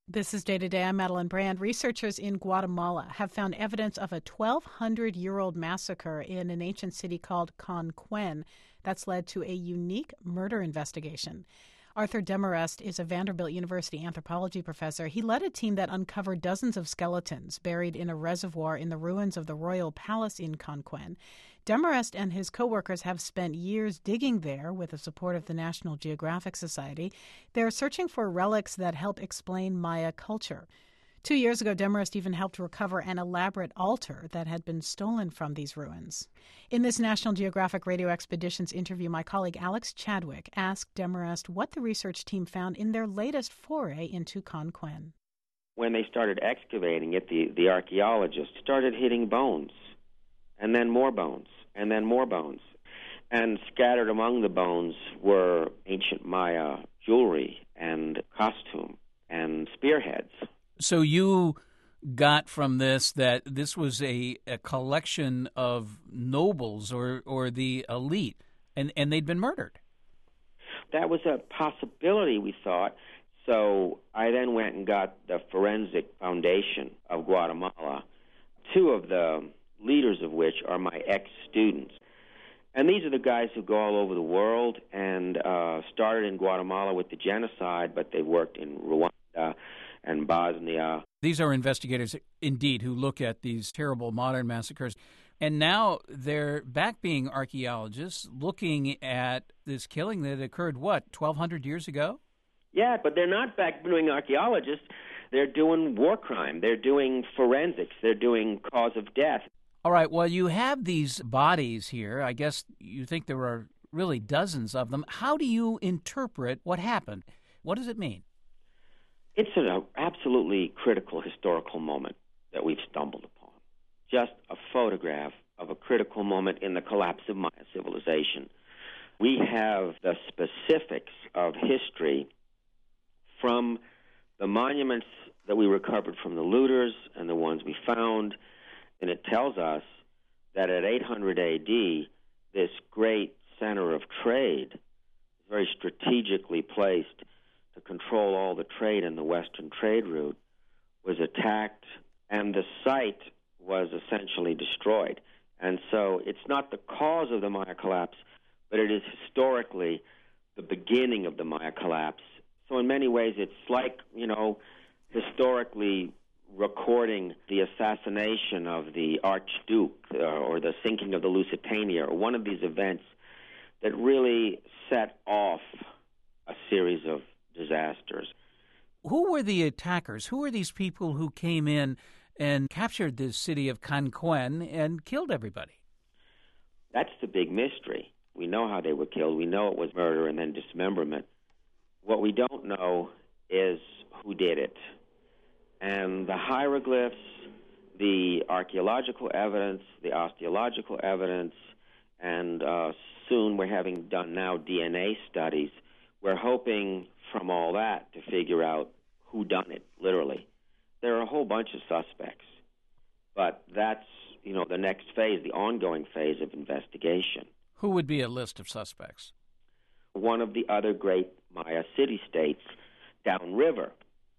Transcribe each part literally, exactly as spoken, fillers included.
This is Day to Day. I'm Madeline Brand. Researchers in Guatemala have found evidence of a twelve hundred year old massacre in an ancient city called Conquén that's led to a unique murder investigation. Arthur Demarest is a Vanderbilt University anthropology professor. He led a team that uncovered dozens of skeletons buried in a reservoir in the ruins of the royal palace in Conquén. Demarest and his co-workers have spent years digging there with the support of the National Geographic Society. They're searching for relics that help explain Maya culture. Two years ago, Demarest even helped recover an elaborate altar that had been stolen from these ruins. In this National Geographic Radio Expeditions interview, my colleague Alex Chadwick asked Demarest what the research team found in their latest foray into Conquén. When they started excavating it, the, the archaeologists started hitting bones, and then more bones, and then more bones. And scattered among the bones were ancient Maya jewelry and costume and spearheads. So you got from this that this was a, a collection of nobles or, or the elite, and, and they'd been murdered. That was a possibility, we thought. So I then went and got the Forensic Foundation of Guatemala, two of the leaders of which are my ex-students. And these are the guys who go all over the world and uh, started in Guatemala with the genocide, but they worked in Rwanda and Bosnia. These are investigators, indeed, who look at these terrible modern massacres. And now they're back being archaeologists looking at this killing that occurred, what, twelve hundred years ago? Yeah, but they're not back doing archaeologists. They're doing war crime. They're doing forensics. They're doing cause of death. All right, well, you have these bodies here. I guess you think there are really dozens of them. How do you interpret what happened? What does it mean? It's an absolutely critical historical moment that we've stumbled upon. Just a photograph of a critical moment in the collapse of Maya civilization. We have the specifics of history from the monuments that we recovered from the looters and the ones we found, and it tells us that at eight hundred A D, this great center of trade, very strategically placed to control all the trade in the western trade route, was attacked, and the site was essentially destroyed. And so it's not the cause of the Maya collapse, but it is historically the beginning of the Maya collapse. So in many ways, it's like, you know, historically recording the assassination of the Archduke uh, or the sinking of the Lusitania, or one of these events that really set off a series of disasters. Who were the attackers? Who were these people who came in and captured this city of Conquén and killed everybody? That's the big mystery. We know how they were killed. We know it was murder and then dismemberment. What we don't know is who did it. And the hieroglyphs, the archaeological evidence, the osteological evidence, and uh, soon we're having done now D N A studies, we're hoping from all that to figure out who done it, literally. There are a whole bunch of suspects, but that's, you know, the next phase, the ongoing phase of investigation. Who would be a list of suspects? One of the other great Maya city-states downriver,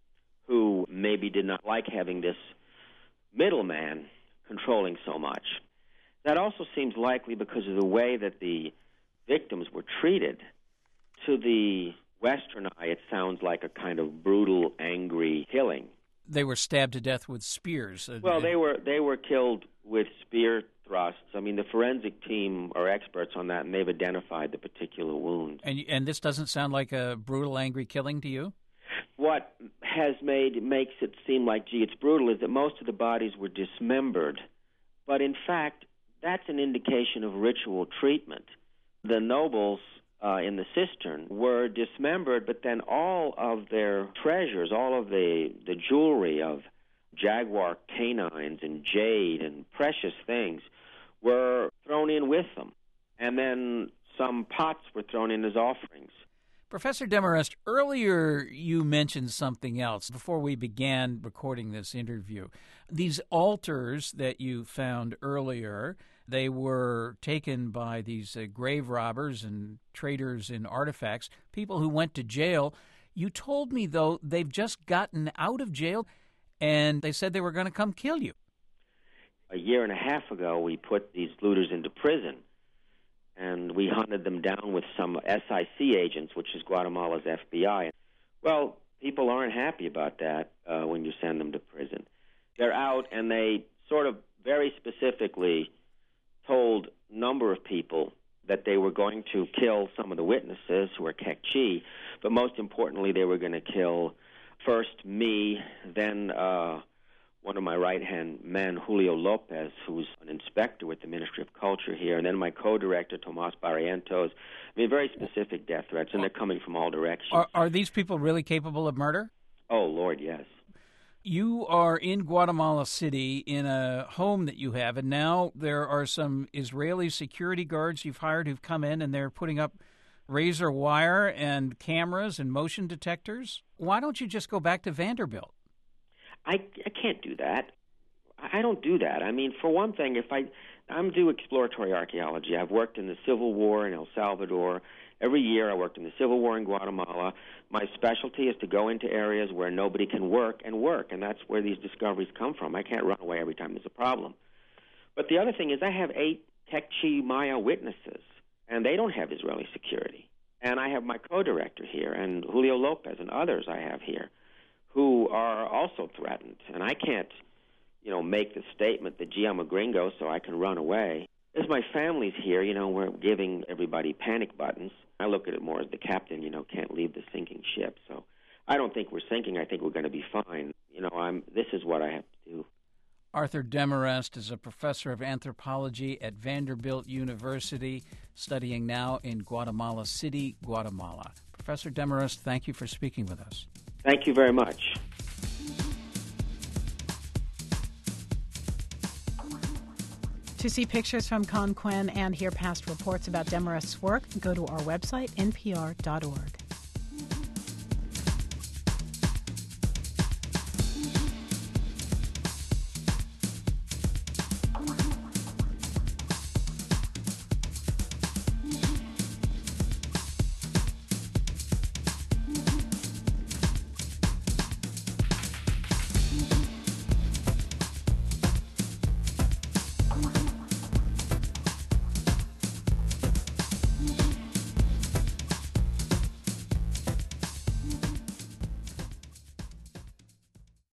who maybe did not like having this middleman controlling so much. That also seems likely because of the way that the victims were treated. To the Western eye, it sounds like a kind of brutal, angry killing. They were stabbed to death with spears. Well, they were they were killed with spear thrusts. I mean, the forensic team are experts on that, and they've identified the particular wounds. And and this doesn't sound like a brutal, angry killing to you? What has made makes it seem like, gee, it's brutal, is that most of the bodies were dismembered. But in fact, that's an indication of ritual treatment. The nobles uh, in the cistern were dismembered, but then all of their treasures, all of the, the jewelry of jaguar canines and jade and precious things were thrown in with them. And then some pots were thrown in as offerings. Professor Demarest, earlier you mentioned something else before we began recording this interview. These altars that you found earlier, they were taken by these uh, grave robbers and traders in artifacts, people who went to jail. You told me, though, they've just gotten out of jail, and they said they were going to come kill you. A year and a half ago, we put these looters into prison, and we hunted them down with some S I C agents, which is Guatemala's F B I. Well, people aren't happy about that uh, when you send them to prison. They're out, and they sort of very specifically told a number of people that they were going to kill some of the witnesses who were Kekchi, but most importantly, they were going to kill first me, then uh, one of my right-hand men, Julio Lopez, who's an inspector with the Ministry of Culture here, and then my co-director, Tomas Barrientos. I mean, very specific death threats, and they're coming from all directions. Are, are these people really capable of murder? Oh, Lord, yes. You are in Guatemala City in a home that you have, and now there are some Israeli security guards you've hired who've come in, and they're putting up razor wire and cameras and motion detectors. Why don't you just go back to Vanderbilt? I, I can't do that. I don't do that. I mean, for one thing, if I I'm do exploratory archaeology. I've worked in the Civil War in El Salvador. Every year I worked in the Civil War in Guatemala. My specialty is to go into areas where nobody can work and work, and that's where these discoveries come from. I can't run away every time there's a problem. But the other thing is I have eight Kekchi Maya witnesses, and they don't have Israeli security. And I have my co-director here, and Julio Lopez and others I have here, who are also threatened. And I can't, you know, make the statement that, gee, I'm a gringo, so I can run away. As my family's here, you know, we're giving everybody panic buttons. I look at it more as the captain, you know, can't leave the sinking ship. So I don't think we're sinking. I think we're going to be fine. You know, I'm. This is what I have to do. Arthur Demarest is a professor of anthropology at Vanderbilt University, studying now in Guatemala City, Guatemala. Professor Demarest, thank you for speaking with us. Thank you very much. To see pictures from Con Quen and hear past reports about Demarest's work, go to our website, N P R dot org.